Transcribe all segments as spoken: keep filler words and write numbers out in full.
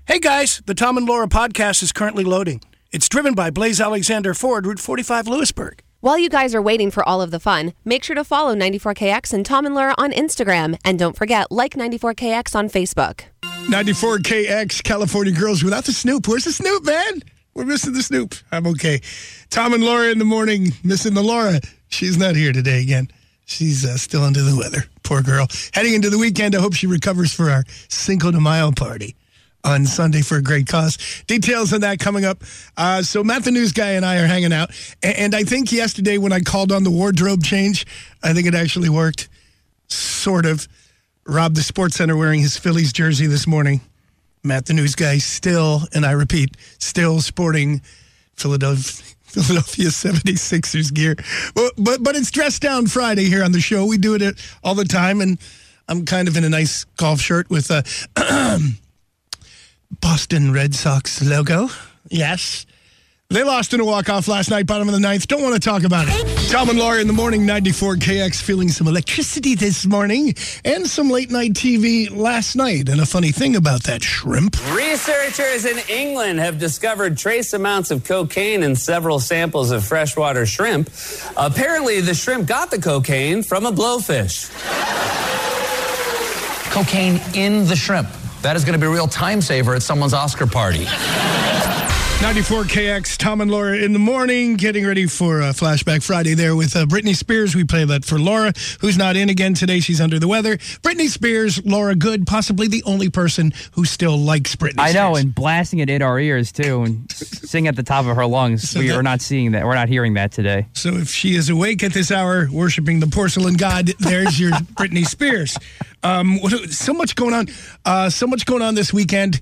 Hey guys, the Tom and Laura podcast is currently loading. It's driven by Blaze Alexander Ford, Route forty-five, Lewisburg. While you guys are waiting for all of the fun, make sure to follow ninety-four K X and Tom and Laura on Instagram. And don't forget, like ninety-four K X on Facebook. ninety-four K X, California Girls without the Snoop. Where's the Snoop, man? We're missing the Snoop. I'm okay. Tom and Laura in the morning, missing the Laura. She's not here today again. She's uh, still under the weather. Poor girl. Heading into the weekend, I hope she recovers for our Cinco de Mayo party on Sunday for a great cause. Details on that coming up. Uh, so Matt the News Guy and I are hanging out. And, and I think yesterday when I called on the wardrobe change, I think it actually worked. Sort of. Rob the Sports Center wearing his Phillies jersey this morning. Matt the News Guy still, and I repeat, still sporting Philadelphia, Philadelphia seventy-sixers gear. But, but, but it's Dress Down Friday here on the show. We do it all the time. And I'm kind of in a nice golf shirt with a Boston Red Sox logo. Yes. They lost in a walk-off last night, bottom of the ninth. Don't want to talk about it. Tom and Laura in the morning, ninety-four K X, feeling some electricity this morning and some late-night T V last night. And a funny thing about that shrimp. Researchers in England have discovered trace amounts of cocaine in several samples of freshwater shrimp. Apparently, the shrimp got the cocaine from a blowfish. Cocaine in the shrimp. That is going to be a real time saver at someone's Oscar party. ninety-four K X, Tom and Laura in the morning, getting ready for uh, Flashback Friday there with uh, Britney Spears. We play that for Laura, who's not in again today. She's under the weather. Britney Spears, Laura Good, possibly the only person who still likes Britney I Spears. know, and blasting it in our ears, too, and singing at the top of her lungs. So we that, are not seeing that. We're not hearing that today. So if she is awake at this hour, worshiping the porcelain god, there's your Britney Spears. Um, what, so much going on. Uh, so much going on this weekend.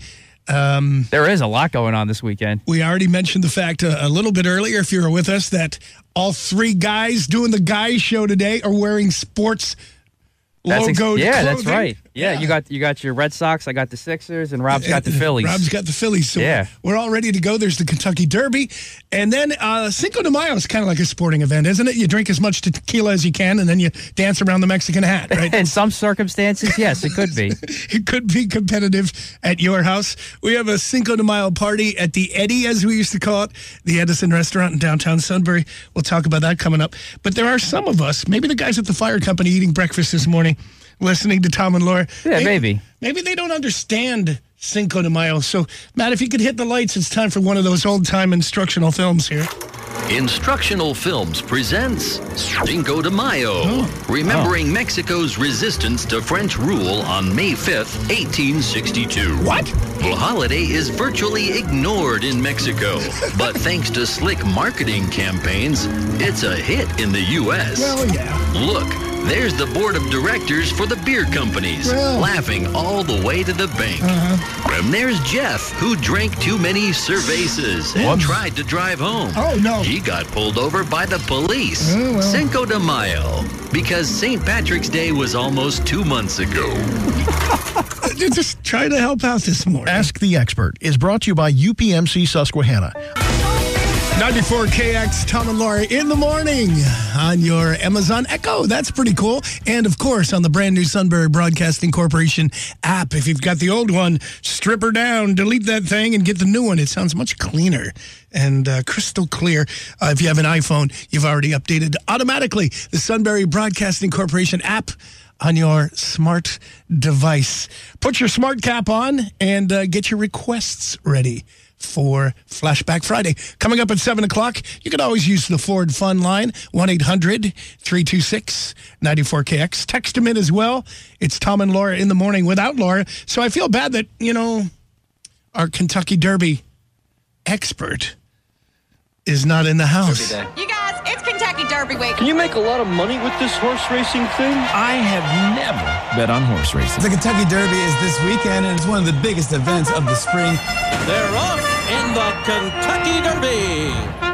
Um, there is a lot going on this weekend. We already mentioned the fact uh, a little bit earlier, if you were with us, that all three guys doing the guys show today are wearing sports that's ex- logoed Yeah, clothing. that's right. Yeah, yeah, you got you got your Red Sox, I got the Sixers, and Rob's got the Phillies. Rob's got the Phillies. So yeah. we're all ready to go. There's the Kentucky Derby. And then uh, Cinco de Mayo is kind of like a sporting event, isn't it? You drink as much tequila as you can, and then you dance around the Mexican hat, right? In some circumstances, yes, it could be. It could be competitive at your house. We have a Cinco de Mayo party at the Eddie, as we used to call it, the Edison restaurant in downtown Sunbury. We'll talk about that coming up. But there are some of us, maybe the guys at the fire company eating breakfast this morning, listening to Tom and Laura. Yeah, maybe. maybe. Maybe they don't understand Cinco de Mayo. So, Matt, if you could hit the lights, it's time for one of those old-time instructional films here. Instructional Films presents Cinco de Mayo, oh. remembering oh. Mexico's resistance to French rule on May fifth, eighteen sixty-two. What? The holiday is virtually ignored in Mexico, but thanks to slick marketing campaigns, it's a hit in the U S. Well, yeah. Look, there's the board of directors for the beer companies, well. laughing all the way to the bank. Uh-huh. And there's Jeff, who drank too many cervezas and Whoops. tried to drive home. Oh, no. He got pulled over by the police. Oh, well. Cinco de Mayo, because Saint Patrick's Day was almost two months ago. Just try to help out this morning. Ask the Expert is brought to you by U P M C Susquehanna. ninety-four K X, Tom and Laura in the morning on your Amazon Echo. That's pretty cool. And, of course, on the brand new Sunbury Broadcasting Corporation app. If you've got the old one, strip her down, delete that thing, and get the new one. It sounds much cleaner and uh, crystal clear. Uh, if you have an iPhone, you've already updated automatically the Sunbury Broadcasting Corporation app on your smart device. Put your smart cap on and uh, get your requests ready for Flashback Friday. Coming up at seven o'clock, you can always use the Ford Fun line, one eight hundred three two six nine four K X. Text them in as well. It's Tom and Laura in the morning without Laura. So I feel bad that, you know, our Kentucky Derby expert is not in the house. You guys, it's Kentucky Derby week. Can you make a lot of money with this horse racing thing? I have never bet on horse racing. The Kentucky Derby is this weekend, and it's one of the biggest events of the spring. They're off in the Kentucky Derby.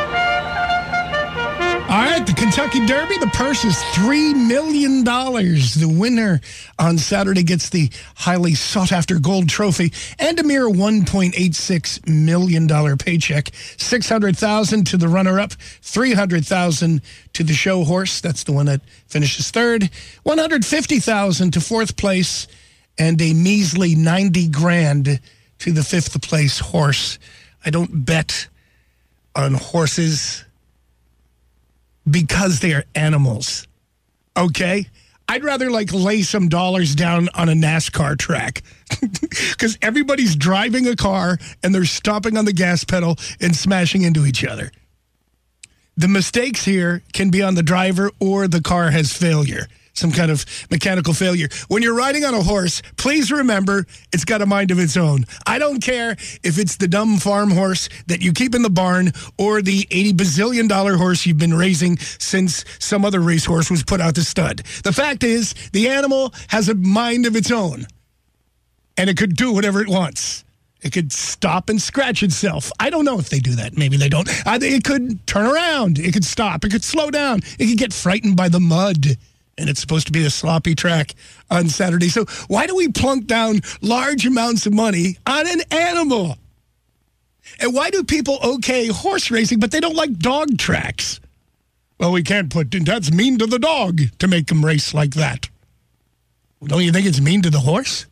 All right, the Kentucky Derby, the purse is three million dollars. The winner on Saturday gets the highly sought-after gold trophy and a mere one point eight six million dollars paycheck. six hundred thousand dollars to the runner-up, three hundred thousand dollars to the show horse. That's the one that finishes third. one hundred fifty thousand dollars to fourth place, and a measly ninety grand to the fifth place horse. I don't bet on horses because they are animals. Okay? I'd rather like lay some dollars down on a NASCAR track because everybody's driving a car and they're stomping on the gas pedal and smashing into each other. The mistakes here can be on the driver or the car has failure, some kind of mechanical failure. When you're riding on a horse, please remember it's got a mind of its own. I don't care if it's the dumb farm horse that you keep in the barn or the eighty bazillion dollar horse you've been raising since some other racehorse was put out to stud. The fact is, the animal has a mind of its own, and it could do whatever it wants. It could stop and scratch itself. I don't know if they do that. Maybe they don't. Uh, it could turn around. It could stop. It could slow down. It could get frightened by the mud. And it's supposed to be a sloppy track on Saturday. So why do we plunk down large amounts of money on an animal? And why do people okay horse racing, but they don't like dog tracks? Well, we can't put, that's mean to the dog to make them race like that. Don't you think it's mean to the horse?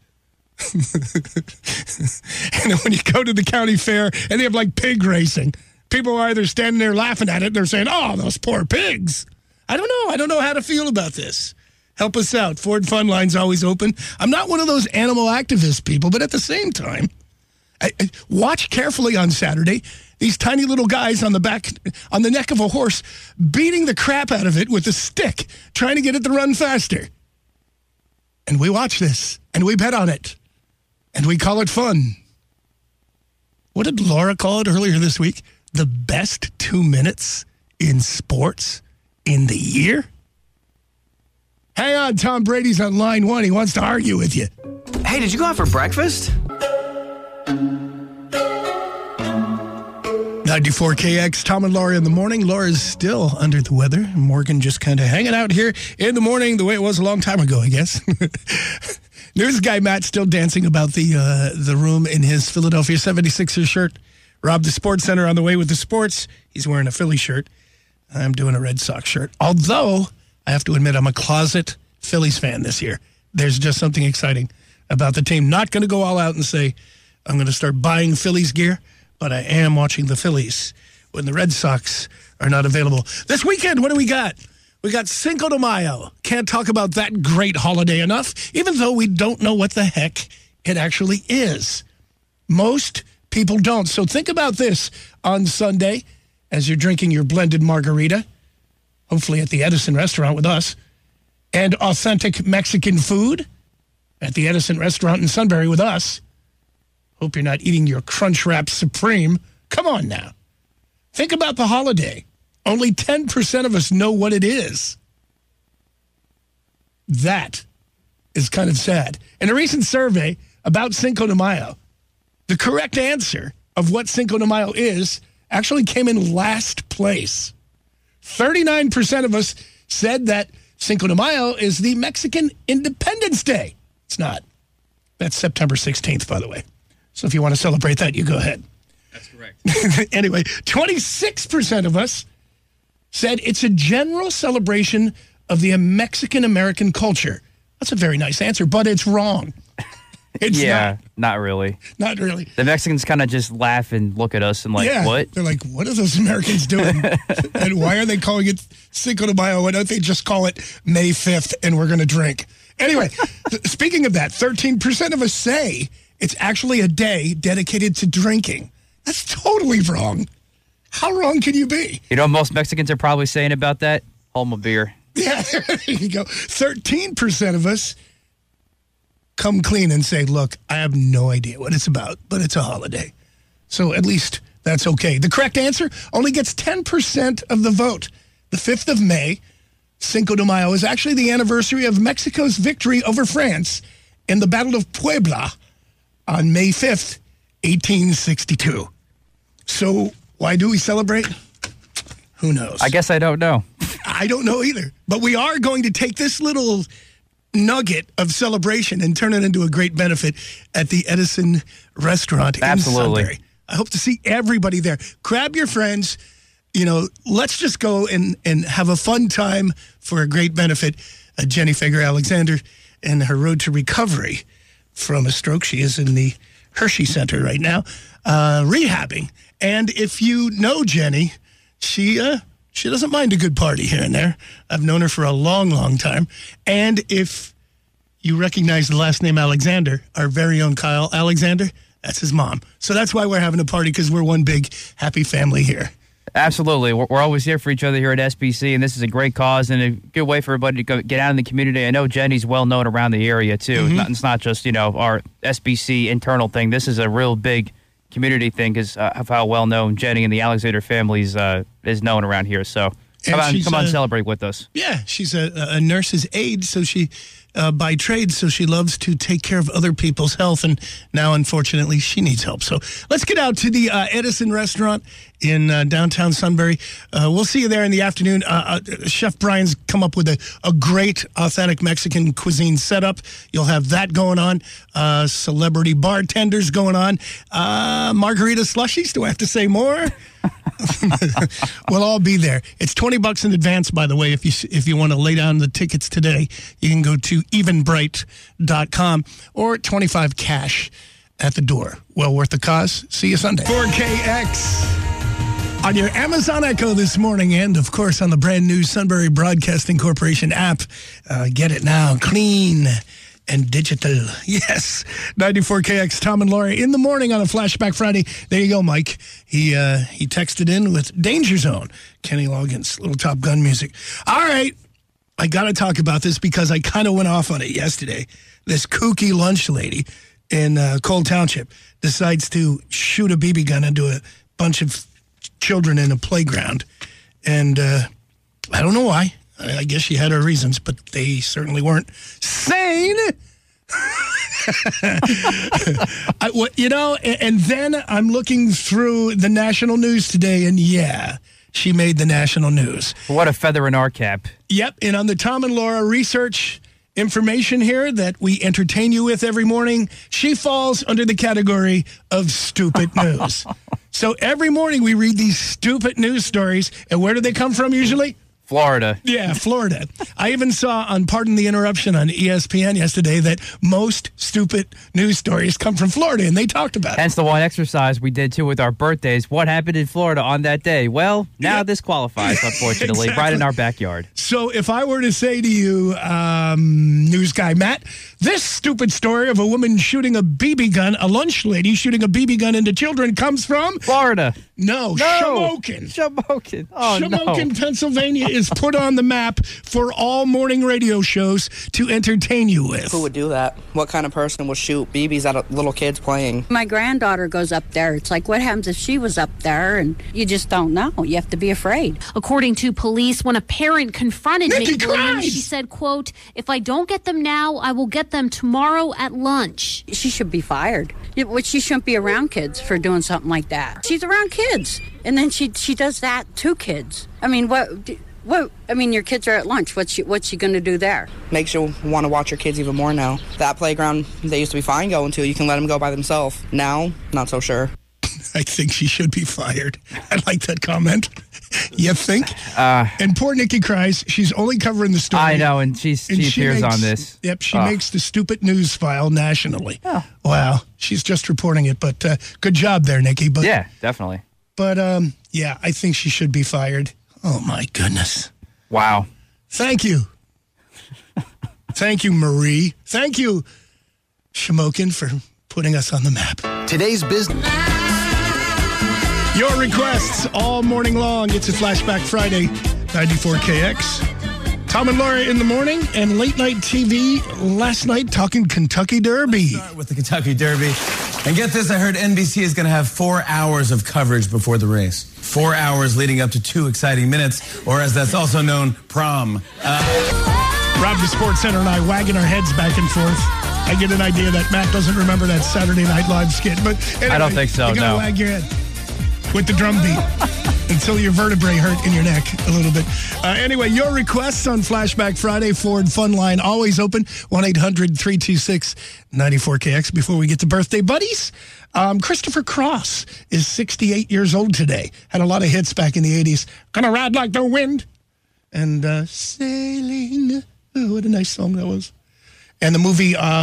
And when you go to the county fair and they have like pig racing, people are either standing there laughing at it, they're saying, oh, those poor pigs. I don't know. I don't know how to feel about this. Help us out. Ford Fun Line's always open. I'm not one of those animal activist people, but at the same time, I, I, watch carefully on Saturday. These tiny little guys on the back, on the neck of a horse, beating the crap out of it with a stick, trying to get it to run faster. And we watch this, and we bet on it, and we call it fun. What did Laura call it earlier this week? The best two minutes in sports in the year? Hang on, Tom Brady's on line one. He wants to argue with you. Hey, did you go out for breakfast? ninety-four K X, Tom and Laura in the morning. Laura's still under the weather. Morgan just kind of hanging out here in the morning the way it was a long time ago, I guess. News guy Matt still dancing about the uh, the room in his Philadelphia seventy-sixers shirt. Robbed the Sports Center on the way with the sports. He's wearing a Philly shirt. I'm doing a Red Sox shirt. Although, I have to admit, I'm a closet Phillies fan this year. There's just something exciting about the team. Not going to go all out and say, I'm going to start buying Phillies gear, but I am watching the Phillies when the Red Sox are not available. This weekend, what do we got? We got Cinco de Mayo. Can't talk about that great holiday enough, even though we don't know what the heck it actually is. Most people don't. So think about this on Sunday as you're drinking your blended margarita, hopefully at the Edison restaurant with us, and authentic Mexican food at the Edison restaurant in Sunbury with us. Hope you're not eating your Crunchwrap Supreme. Come on now. Think about the holiday. Only ten percent of us know what it is. That is kind of sad. In a recent survey about Cinco de Mayo, the correct answer of what Cinco de Mayo is actually came in last place. thirty-nine percent of us said that Cinco de Mayo is the Mexican Independence Day. It's not. That's September sixteenth, by the way. So if you want to celebrate that, you go ahead. That's correct. Anyway, twenty-six percent of us said it's a general celebration of the Mexican-American culture. That's a very nice answer, but it's wrong. It's yeah, not. not really. Not really. The Mexicans kind of just laugh and look at us and like, yeah, what? They're like, what are those Americans doing? And why are they calling it Cinco de Mayo? Why don't they just call it May fifth and we're going to drink? Anyway, speaking of that, thirteen percent of us say it's actually a day dedicated to drinking. That's totally wrong. How wrong can you be? You know what most Mexicans are probably saying about that? Home a beer. Yeah, there you go. thirteen percent of us come clean and say, look, I have no idea what it's about, but it's a holiday. So at least that's okay. The correct answer only gets ten percent of the vote. The fifth of May, Cinco de Mayo, is actually the anniversary of Mexico's victory over France in the Battle of Puebla on May fifth, eighteen sixty-two. So why do we celebrate? Who knows? I guess I don't know. I don't know either. But we are going to take this little nugget of celebration and turn it into a great benefit at the Edison restaurant Absolutely. in Sunbury. I hope to see everybody there. Grab your friends. You know, let's just go and, and have a fun time for a great benefit. Uh, Jenny Fager Alexander and her road to recovery from a stroke. She is in the Hershey Center right now, uh, rehabbing. And if you know Jenny, she uh, she doesn't mind a good party here and there. I've known her for a long, long time. And if you recognize the last name Alexander, our very own Kyle Alexander, that's his mom. So that's why we're having a party, because we're one big happy family here. Absolutely. We're, we're always here for each other here at S B C, and this is a great cause and a good way for everybody to go, get out in the community. I know Jenny's well known around the area, too. Mm-hmm. It's, not, it's not just, you know, our S B C internal thing. This is a real big community thing because uh, of how well known Jenny and the Alexander families uh, is known around here. So come on, come on, a, celebrate with us. Yeah, she's a, a nurse's aide, so she... Uh, by trade, so she loves to take care of other people's health, and now, unfortunately, she needs help. So let's get out to the uh, Edison restaurant in uh, downtown Sunbury. Uh, we'll see you there in the afternoon. Uh, uh, Chef Brian's come up with a, a great, authentic Mexican cuisine setup. You'll have that going on. Uh, celebrity bartenders going on. Uh, margarita slushies, do I have to say more? We'll all be there. It's twenty bucks in advance, by the way. If you if you want to lay down the tickets today, you can go to even bright dot com or twenty-five cash at the door. Well worth the cause. See you Sunday. four K X on your Amazon Echo this morning, and of course on the brand new Sunbury Broadcasting Corporation app. Uh, get it now, clean and digital. Yes. ninety-four K X, Tom and Laura in the morning on a Flashback Friday. There you go, Mike. He uh, he texted in with Danger Zone, Kenny Loggins, little Top Gun music. All right. I got to talk about this because I kind of went off on it yesterday. This kooky lunch lady in uh, Cole Township decides to shoot a B B gun into a bunch of children in a playground. And uh, I don't know why. I guess she had her reasons, but they certainly weren't sane. I, what, you know, and, and then I'm looking through the national news today, and yeah, she made the national news. What a feather in our cap. Yep, and on the Tom and Laura research information here that we entertain you with every morning, she falls under the category of stupid news. So every morning we read these stupid news stories, and where do they come from usually? Florida. Yeah, Florida. I even saw on Pardon the Interruption on E S P N yesterday that most stupid news stories come from Florida, and they talked about it. Hence the one exercise we did, too, with our birthdays. What happened in Florida on that day? Well, now yeah. this qualifies, unfortunately, exactly. Right in our backyard. So if I were to say to you, um, news guy Matt, this stupid story of a woman shooting a B B gun, a lunch lady shooting a B B gun into children comes from? Florida. No, no. Shamokin. Shamokin. Oh, Shamokin, no. Pennsylvania is put on the map for all morning radio shows to entertain you with. Who would do that? What kind of person would shoot B Bs at little kids playing? My granddaughter goes up there. It's like, what happens if she was up there? And you just don't know. You have to be afraid. According to police, when a parent confronted Nikki Nikki Williams, she said, quote, if I don't get them now, I will get them tomorrow at lunch. She should be fired. She shouldn't be around kids for doing something like that. She's around kids. And then she she does that to kids. I mean, what... Well, I mean, your kids are at lunch. What's she, what's she going to do there? Makes you want to watch your kids even more now. That playground they used to be fine going to, you can let them go by themselves. Now, not so sure. I think she should be fired. I like that comment. You think? Uh, and poor Nikki cries. She's only covering the story. I know, and, she's, and she, she appears makes, on this. Yep, she oh. makes the stupid news file nationally. Oh. Wow, she's just reporting it, but uh, good job there, Nikki. But, yeah, definitely. But, um, yeah, I think she should be fired. Oh, my goodness. Wow. Thank you. Thank you, Marie. Thank you, Shamokin, for putting us on the map. Today's business. Your requests all morning long. It's a Flashback Friday, ninety-four K X. Tom and Laura in the morning, and late night T V last night talking Kentucky Derby. Let's start with the Kentucky Derby. And get this, I heard N B C is going to have four hours of coverage before the race. Four hours leading up to two exciting minutes, or as that's also known, prom. Uh, Rob, the Sports Center, and I wagging our heads back and forth. I get an idea that Matt doesn't remember that Saturday Night Live skit. But anyway, I don't think so, you gotta no. wag your head with the drum beat until your vertebrae hurt in your neck a little bit. Uh, anyway, your requests on Flashback Friday, Ford Fun Line, always open, one eight hundred three two six nine four K X. Before we get to birthday buddies, um, Christopher Cross is sixty-eight years old today. Had a lot of hits back in the eighties. Gonna Ride Like the Wind. And uh, Sailing. Oh, what a nice song that was. And the movie um,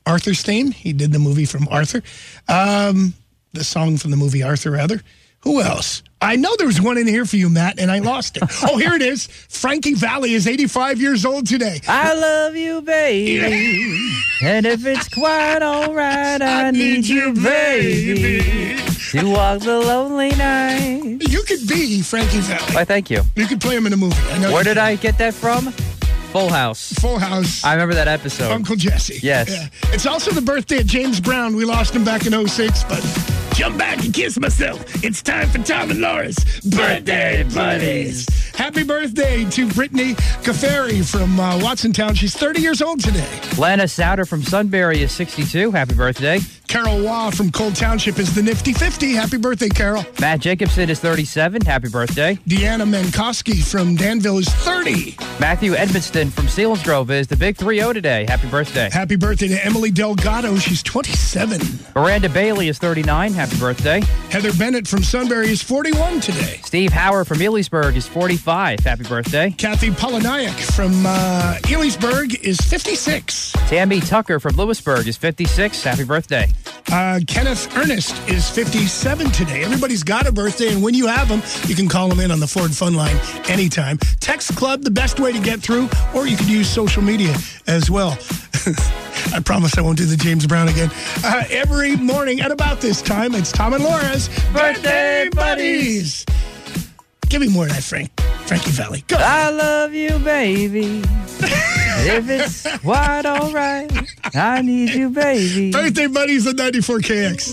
Arthur's theme. He did the movie from Arthur. Um, the song from the movie Arthur, rather. Who else? I know there was one in here for you, Matt, and I lost it. Oh, here it is. Frankie Valli is eighty-five years old today. I love you, baby. And if it's quite all right, I, I need you, baby, to walk the lonely night. You could be Frankie Valli. Why, thank you. You could play him in a movie. I know. Where did I get that from? Full House. Full House. I remember that episode. Uncle Jesse. Yes. Yeah. It's also the birthday of James Brown. We lost him back in oh six, but jump back and kiss myself. It's time for Tom and Laura's Birthday Buddies. Happy birthday to Brittany Caffery from uh, Watsontown. She's thirty years old today. Lana Souter from Sunbury is sixty-two. Happy birthday. Carol Waugh from Cole Township is the nifty fifty. Happy birthday, Carol. Matt Jacobson is thirty-seven. Happy birthday. Deanna Menkoski from Danville is thirty. Matthew Edmonston from Selinsgrove is the big three oh today. Happy birthday. Happy birthday to Emily Delgado. She's twenty-seven. Miranda Bailey is thirty-nine. Happy birthday. Heather Bennett from Sunbury is forty-one today. Steve Howard from Elysburg is forty-five. Happy birthday. Kathy Polinayak from uh, Elysburg is fifty-six. Tammy Tucker from Lewisburg is fifty-six. Happy birthday. Uh, Kenneth Ernest is fifty-seven today. Everybody's got a birthday, and when you have them, you can call them in on the Ford Fun Line anytime. Text Club, the best way to get through, or you could use social media as well. I promise I won't do the James Brown again. Uh, every morning at about this time, it's Tom and Laura's Birthday Buddies. Give me more of that, Frank. Frankie Valli. Go. I love you, baby. If it's quite all right, I need you, baby. Birthday Buddies at ninety-four K X.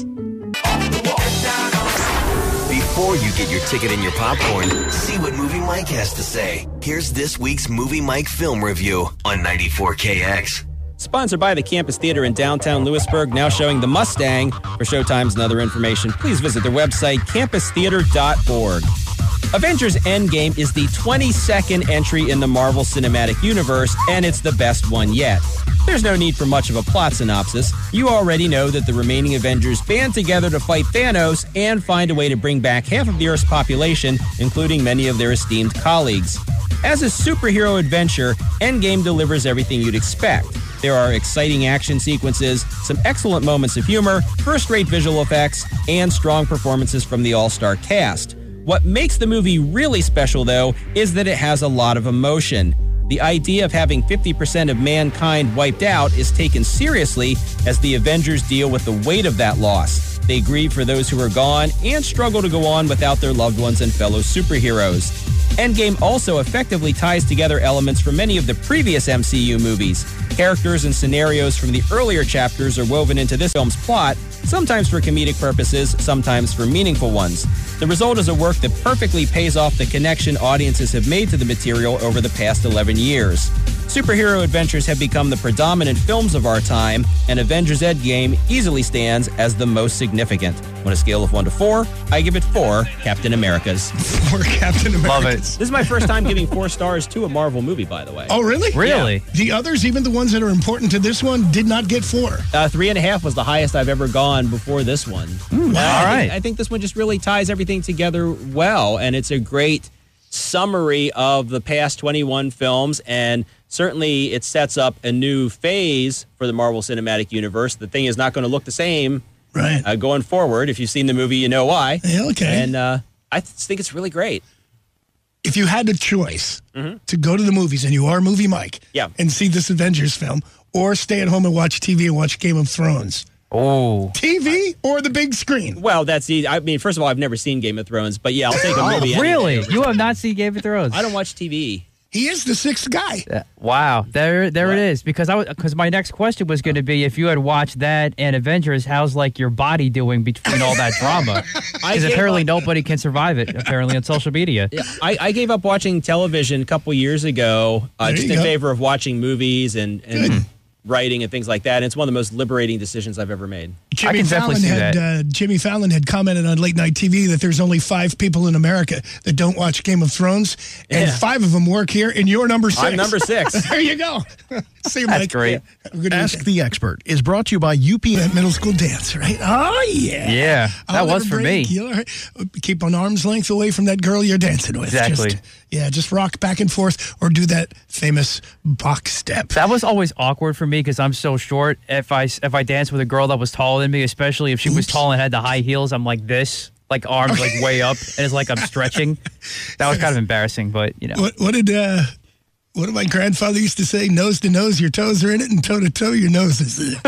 Before you get your ticket and your popcorn, see what Movie Mike has to say. Here's this week's Movie Mike film review on ninety-four K X. Sponsored by the Campus Theater in downtown Lewisburg, now showing The Mustang. For showtimes and other information, please visit their website, campus theater dot org. Avengers Endgame is the twenty-second entry in the Marvel Cinematic Universe, and it's the best one yet. There's no need for much of a plot synopsis. You already know that the remaining Avengers band together to fight Thanos and find a way to bring back half of the Earth's population, including many of their esteemed colleagues. As a superhero adventure, Endgame delivers everything you'd expect. There are exciting action sequences, some excellent moments of humor, first-rate visual effects, and strong performances from the all-star cast. What makes the movie really special, though, is that it has a lot of emotion. The idea of having fifty percent of mankind wiped out is taken seriously as the Avengers deal with the weight of that loss. They grieve for those who are gone and struggle to go on without their loved ones and fellow superheroes. Endgame also effectively ties together elements from many of the previous M C U movies. Characters and scenarios from the earlier chapters are woven into this film's plot, sometimes for comedic purposes, sometimes for meaningful ones. The result is a work that perfectly pays off the connection audiences have made to the material over the past eleven years. Superhero adventures have become the predominant films of our time, and Avengers Endgame easily stands as the most significant. On a scale of one to four, I give it four Captain Americas. Four Captain Americas. Love it. This is my first time giving four stars to a Marvel movie, by the way. Oh, really? Really? Yeah. The others, even the ones that are important to this one, did not get four. Uh, three and a half was the highest I've ever gone before this one. Ooh, uh, all I right. Think, I think this one just really ties everything together well, and it's a great summary of the past twenty-one films, and certainly it sets up a new phase for the Marvel Cinematic Universe. The thing is not going to look the same right. uh, going forward. If you've seen the movie, you know why. Yeah, okay. And uh, I th- think it's really great. If you had a choice mm-hmm. to go to the movies, and you are Movie Mike, yeah. and see this Avengers film, or stay at home and watch T V and watch Game of Thrones. Oh. T V or the big screen? Well, that's easy. I mean, first of all, I've never seen Game of Thrones, but yeah, I'll take a movie. Oh, really? Anyway. You have not seen Game of Thrones? I don't watch T V. He is the sixth guy. Uh, wow, there, there it is. Because I was, because my next question was going to be, if you had watched that and Avengers, how's like your body doing between all that drama? Because apparently up. nobody can survive it. Apparently on social media. Yeah, I, I gave up watching television a couple years ago, uh, just in go. favor of watching movies and, and writing and things like that. And it's one of the most liberating decisions I've ever made. Jimmy I can Fallon definitely see had, that. Uh, Jimmy Fallon had commented on late night T V that there's only five people in America that don't watch Game of Thrones, and yeah. five of them work here, and you're number six. I'm number six. There you go. Seemed That's like, great. Yeah, Ask the Expert is brought to you by U P M. That middle school dance, right? Oh, yeah. Yeah, that I'll was never for break me. your- Keep an arm's length away from that girl you're dancing with. Exactly. Just, yeah, just rock back and forth or do that famous box step. That was always awkward for me because I'm so short. If I if I danced with a girl that was taller than me, especially if she was Oops. tall and had the high heels, I'm like this, like arms like way up, and it's like I'm stretching. That was kind of embarrassing, but you know. What, what did uh, what did my grandfather used to say? Nose to nose, your toes are in it, and toe to toe, your nose is in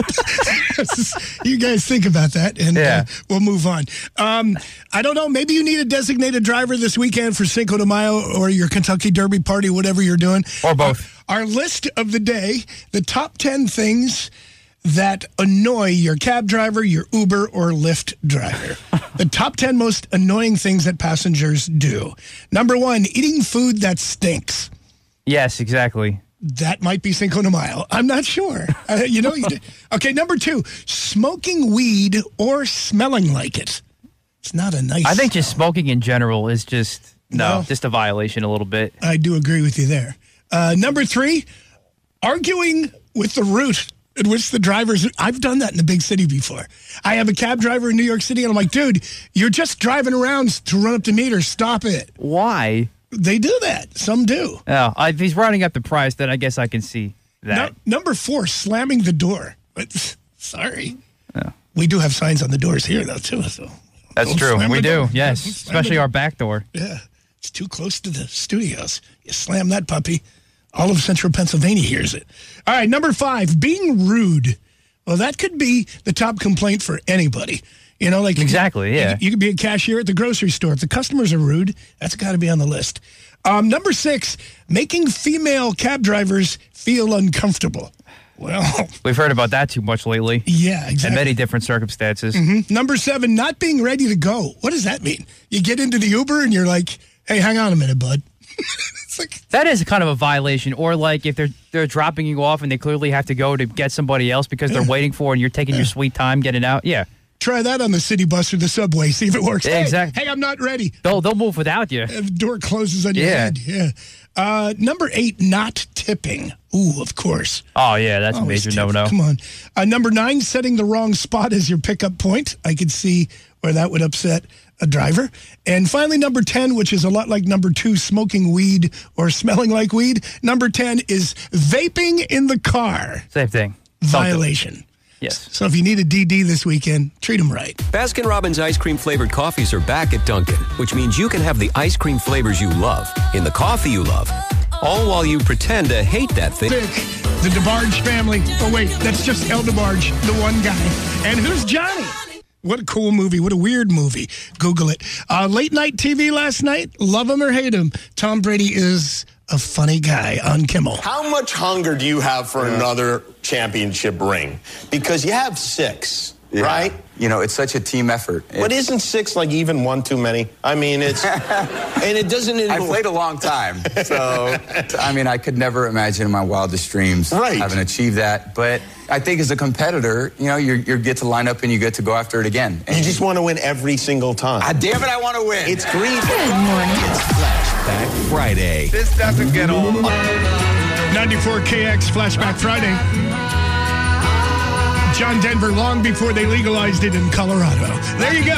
it. You guys think about that, and Yeah. uh, we'll move on. Um, I don't know. Maybe you need a designated driver this weekend for Cinco de Mayo or your Kentucky Derby party, whatever you're doing. Or both. Our, our list of the day, the top ten things that annoy your cab driver, your Uber, or Lyft driver. The top ten most annoying things that passengers do. Number one, eating food that stinks. Yes, exactly. That might be Cinco de Mayo. I'm not sure. Uh, you know, you did. Okay, number two, smoking weed or smelling like it. It's not a nice... I think just smoking in general is just, no, No. just a violation a little bit. I do agree with you there. Uh, number three, arguing with the route at which the drivers... I've done that in the big city before. I have a cab driver in New York City, and I'm like, dude, you're just driving around to run up the meter. Stop it. Why? They do that. Some do. Oh, I, if he's running up the price, then I guess I can see that. No, number four, slamming the door. But, sorry. We do have signs on the doors here, though, too. So That's don't true. slam We the do, door. yes. Don't slam Especially the- our back door. Yeah. It's too close to the studios. You slam that puppy, all of central Pennsylvania hears it. All right, number five, being rude. Well, that could be the top complaint for anybody. You know, like Exactly, yeah. You, you could be a cashier at the grocery store. If the customers are rude, that's got to be on the list. Um, number six, making female cab drivers feel uncomfortable. Well, We've heard about that too much lately. yeah, In exactly. many different circumstances. Mhm. Number seven, not being ready to go. What does that mean? You get into the Uber and you're like, hey, hang on a minute, bud. It's like, That is kind of a violation. Or like if they're they're dropping you off and they clearly have to go to get somebody else because they're waiting for and you're taking your sweet time getting out. Yeah. try that on the city bus or the subway. See if it works. Hey, Exactly. Hey, I'm not ready. They'll they'll move without you. And the door closes on your Yeah. head. Yeah. Uh, number eight, not tipping. Ooh, of course. Oh yeah, that's a Always major tip. no no. Come on. Uh, number nine, setting the wrong spot as your pickup point. I could see where that would upset a driver. And finally, number ten, which is a lot like number two, smoking weed or smelling like weed. Number ten is vaping in the car. Same thing. Something. Violation. Yes. So if you need a D D this weekend, treat them right. Baskin-Robbins ice cream flavored coffees are back at Dunkin', which means you can have the ice cream flavors you love in the coffee you love, all while you pretend to hate that thing. Vic, the DeBarge family. Oh, wait, that's just El DeBarge, the one guy. And who's Johnny? What a cool movie. What a weird movie. Google it. Uh, late night T V last night. Love him or hate him. Tom Brady is a funny guy on Kimmel. How much hunger do you have for another championship ring? Because you have six, Yeah. right? You know, it's such a team effort. But It's- isn't six like even one too many? I mean, it's and it doesn't. I played a long time, so I mean, I could never imagine in my wildest dreams Right. having achieved that. But I think as a competitor, you know, you you get to line up and you get to go after it again. And You just want to win every single time. ah, damn it, I want to win. It's greed. Good morning. It's Flashback Friday. This doesn't get old. ninety-four K X Flashback Friday. John Denver, long before they legalized it in Colorado. There you go.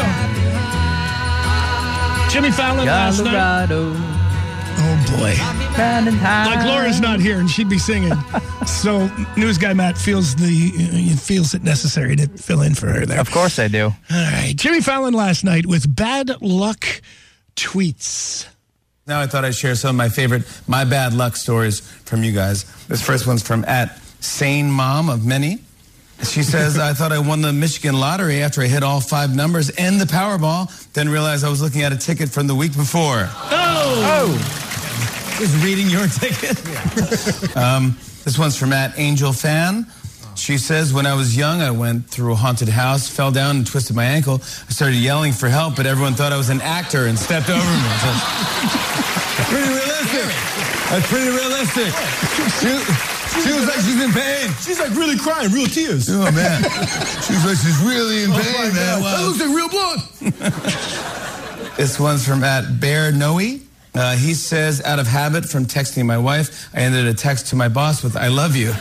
Jimmy Fallon last night. Colorado. Oh, boy. Like Laura's not here and she'd be singing. So news guy Matt feels the uh, feels it necessary to fill in for her there. Of course I do. All right. Jimmy Fallon last night with bad luck tweets. Now I thought I'd share some of my favorite my bad luck stories from you guys. This first one's from at Sane Mom of Many. She says, I thought I won the Michigan lottery after I hit all five numbers and the Powerball, then realized I was looking at a ticket from the week before. Oh! Oh! Just reading your ticket. um, this one's from at Angel Fan. She says, when I was young, I went through a haunted house, fell down and twisted my ankle. I started yelling for help, but everyone thought I was an actor and stepped over me. That's pretty realistic. That's pretty realistic. She, she was like, she's in pain. She's like really crying, real tears. Oh, man. She was like, she's really in Oh, pain, my man. God. Wow. That looks like real blood. This one's from at Bear Noe. Uh, he says, out of habit from texting my wife, I ended a text to my boss with, I love you. Oh!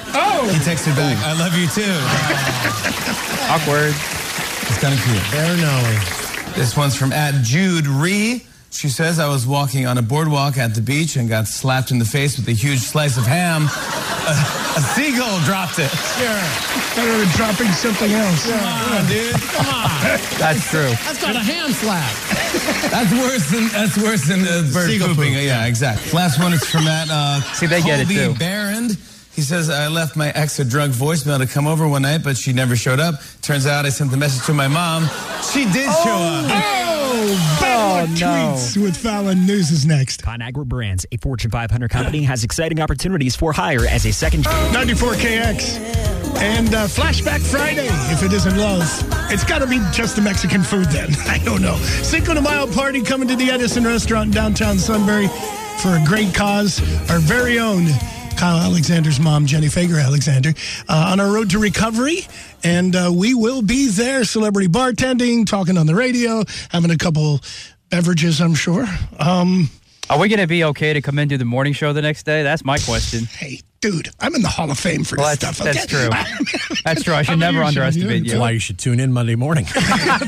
He texted back, I love you too. Awkward. It's kind of cute. They're knowing. This one's from at Jude Ree. She says, I was walking on a boardwalk at the beach and got slapped in the face with a huge slice of ham. A, a seagull dropped it. Sure. Better than dropping something else. Come on, dude. Come on. That's true. That's got a ham slap. That's worse than that's worse than uh, bird Seagull pooping. poop. Yeah, exactly. Last one is from that. Uh, See, they get it, Colby too. Barron. He says, I left my ex a drug voicemail to come over one night, but she never showed up. Turns out I sent the message to my mom. She did oh, show up. Oh, bad luck no. tweets with Fallon. News is next. Conagra Brands, a Fortune five hundred company, has exciting opportunities for hire as a second... ninety-four K X. And uh, Flashback Friday, if it isn't love. It's got to be just the Mexican food then. I don't know. Cinco de Mayo party coming to the Edison restaurant in downtown Sunbury for a great cause. Our very own Kyle Alexander's mom, Jenny Fager Alexander, uh, on our road to recovery. And uh, we will be there, celebrity bartending, talking on the radio, having a couple beverages, I'm sure. Um, Are we going to be okay to come into the morning show the next day? That's my question. Hey, dude, I'm in the Hall of Fame for well, this that's, stuff. Okay? That's true. That's true. I should never you, underestimate you. That's why you should tune in Monday morning. All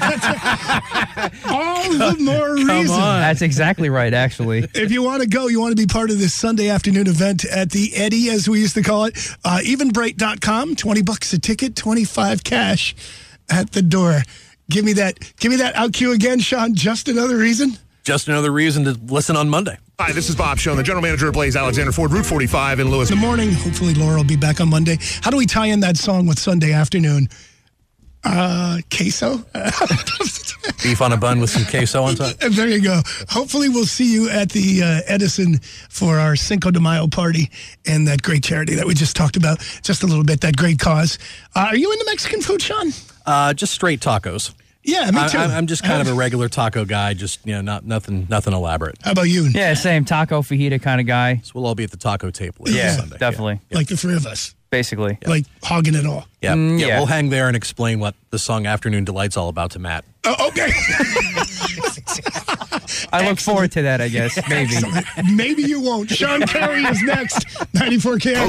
the more reason. That's exactly right, actually. If you want to go, you want to be part of this Sunday afternoon event at the Eddie, as we used to call it, uh, evenbright dot com, twenty bucks a ticket, twenty-five cash at the door. Give me that, give me that out cue again, Sean. Just another reason? Just another reason to listen on Monday. Hi, this is Bob Schoen, the general manager of Blaze Alexander Ford, Route forty-five in Lewis. In the morning, hopefully Laura will be back on Monday. How do we tie in that song with Sunday afternoon? Uh, queso? Beef on a bun with some queso on top. There you go. Hopefully we'll see you at the uh, Edison for our Cinco de Mayo party and that great charity that we just talked about just a little bit, that great cause. Uh, are you into Mexican food, Sean? Uh, just straight tacos. Yeah, me too. I, I'm just kind of a regular taco guy, just, you know, not nothing nothing elaborate. How about you? Yeah, same taco fajita kind of guy. So we'll all be at the taco table later yeah, Sunday. Definitely. Yeah. Like the three of us. Basically. Yeah. Like hogging it all. Yeah. Mm, yeah, yeah. We'll hang there and explain what the song Afternoon Delight's all about to Matt. Oh, okay. I look forward to that, I guess. Maybe. Excellent. Maybe you won't. Sean Carey is next. ninety-four K X.